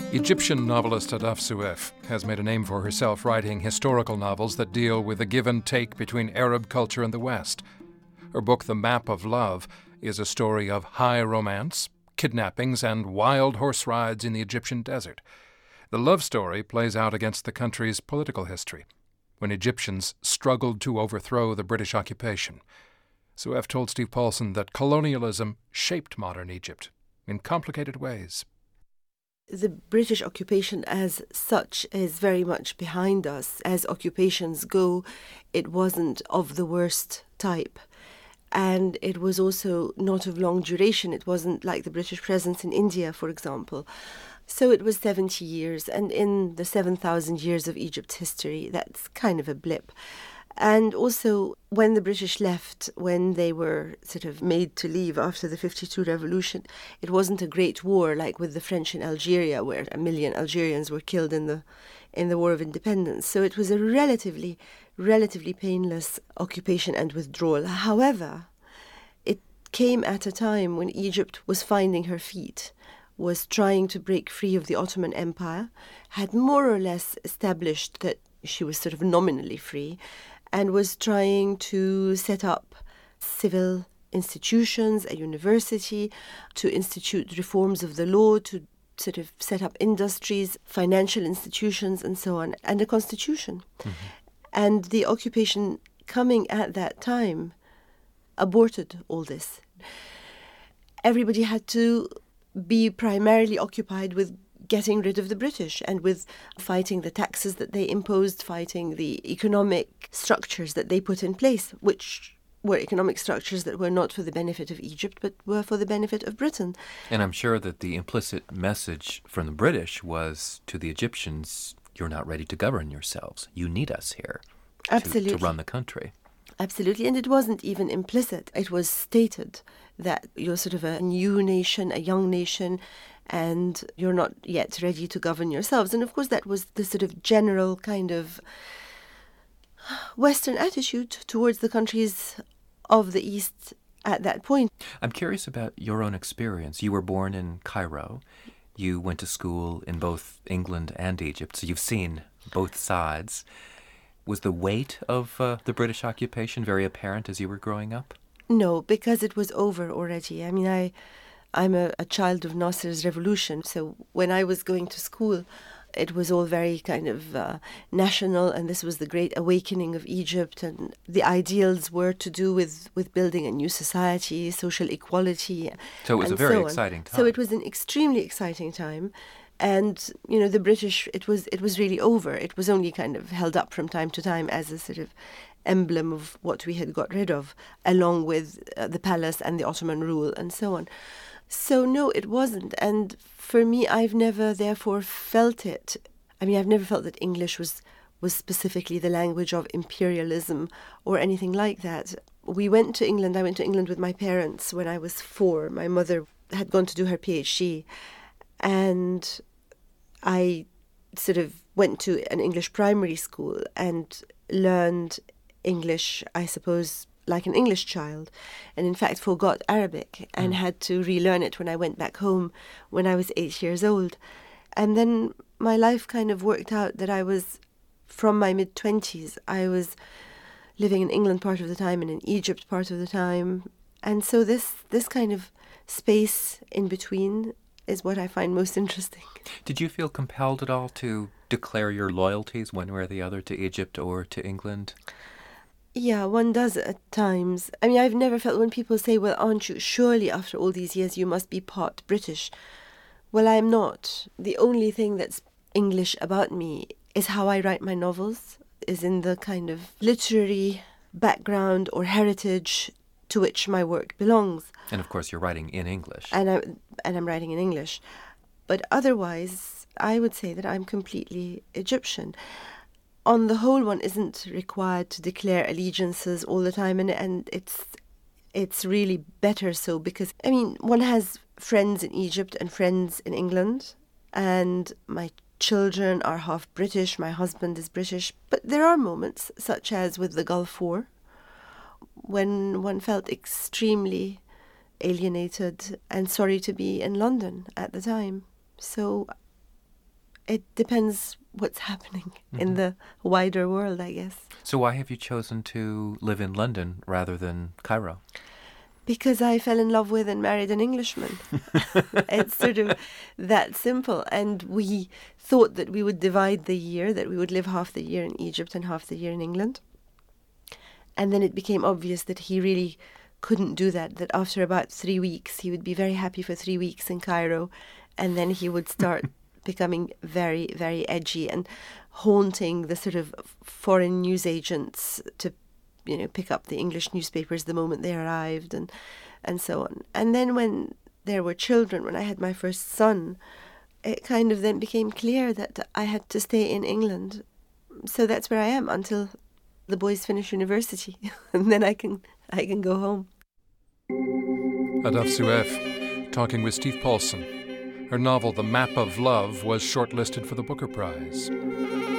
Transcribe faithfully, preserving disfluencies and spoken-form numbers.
Egyptian novelist Adaf Souef has made a name for herself writing historical novels that deal with the give and take between Arab culture and the West. Her book, The Map of Love, is a story of high romance, kidnappings, and wild horse rides in the Egyptian desert. The love story plays out against the country's political history, when Egyptians struggled to overthrow the British occupation. Souef told Steve Paulson that colonialism shaped modern Egypt in complicated ways. The British occupation as such is very much behind us. As occupations go, it wasn't of the worst type. And it was also not of long duration. It wasn't like the British presence in India, for example. So it was seventy years, and in the seven thousand years of Egypt's history, that's kind of a blip. And also, when the British left, when they were sort of made to leave after the fifty-two revolution, it wasn't a great war like with the French in Algeria, where a million Algerians were killed in the in the War of Independence. So it was a relatively, relatively painless occupation and withdrawal. However, it came at a time when Egypt was finding her feet, was trying to break free of the Ottoman Empire, had more or less established that she was sort of nominally free, and was trying to set up civil institutions, a university, to institute reforms of the law, to sort of set up industries, financial institutions, and so on, and a constitution. Mm-hmm. And the occupation coming at that time aborted all this. Everybody had to be primarily occupied with getting rid of the British and with fighting the taxes that they imposed, fighting the economic structures that they put in place, which were economic structures that were not for the benefit of Egypt, but were for the benefit of Britain. And I'm sure that the implicit message from the British was to the Egyptians, you're not ready to govern yourselves. You need us here Absolutely. To, to run the country. Absolutely, and it wasn't even implicit. It was stated that you're sort of a new nation, a young nation, and you're not yet ready to govern yourselves. And of course that was the sort of general kind of Western attitude towards the countries of the East at that point. I'm curious about your own experience. You were born in Cairo. You went to school in both England and Egypt, so you've seen both sides. Was the weight of uh, the British occupation very apparent as you were growing up? No, because it was over already. I mean, I... I'm a, a child of Nasser's revolution, so when I was going to school, it was all very kind of uh, national, and this was the great awakening of Egypt, and the ideals were to do with, with building a new society, social equality. So it was a very so exciting time. So it was an extremely exciting time, and you know the British, it was it was really over. It was only kind of held up from time to time as a sort of emblem of what we had got rid of, along with uh, the palace and the Ottoman rule and so on. So no, it wasn't. And for me, I've never therefore felt it. I mean, I've never felt that English was, was specifically the language of imperialism or anything like that. We went to England. I went to England with my parents when I was four. My mother had gone to do her PhD. And I sort of went to an English primary school and learned English, I suppose, like an English child, and in fact forgot Arabic and mm. had to relearn it when I went back home when I was eight years old. And then my life kind of worked out that I was, from my mid-twenties, I was living in England part of the time and in Egypt part of the time. And so this, this kind of space in between is what I find most interesting. Did you feel compelled at all to declare your loyalties one way or the other to Egypt or to England? Yeah, one does at times. I mean, I've never felt when people say, well, aren't you, surely after all these years you must be part British. Well, I'm not. The only thing that's English about me is how I write my novels, is in the kind of literary background or heritage to which my work belongs. And of course you're writing in English. And, I, and I'm writing in English. But otherwise, I would say that I'm completely Egyptian. On the whole, one isn't required to declare allegiances all the time, and, and it's it's really better so because, I mean, one has friends in Egypt and friends in England, and my children are half British, my husband is British, but there are moments, such as with the Gulf War, when one felt extremely alienated and sorry to be in London at the time. So it depends what's happening Mm-hmm. in the wider world, I guess. So why have you chosen to live in London rather than Cairo? Because I fell in love with and married an Englishman. It's sort of that simple. And we thought that we would divide the year, that we would live half the year in Egypt and half the year in England. And then it became obvious that he really couldn't do that, that after about three weeks, he would be very happy for three weeks in Cairo, and then he would start becoming very, very edgy and haunting the sort of foreign news agents to, you know, pick up the English newspapers the moment they arrived, and, and so on. And then when there were children, when I had my first son, it kind of then became clear that I had to stay in England. So that's where I am until the boys finish university, and then I can I can go home. Hadaf Soueif talking with Steve Paulson. Her novel, The Map of Love, was shortlisted for the Booker Prize.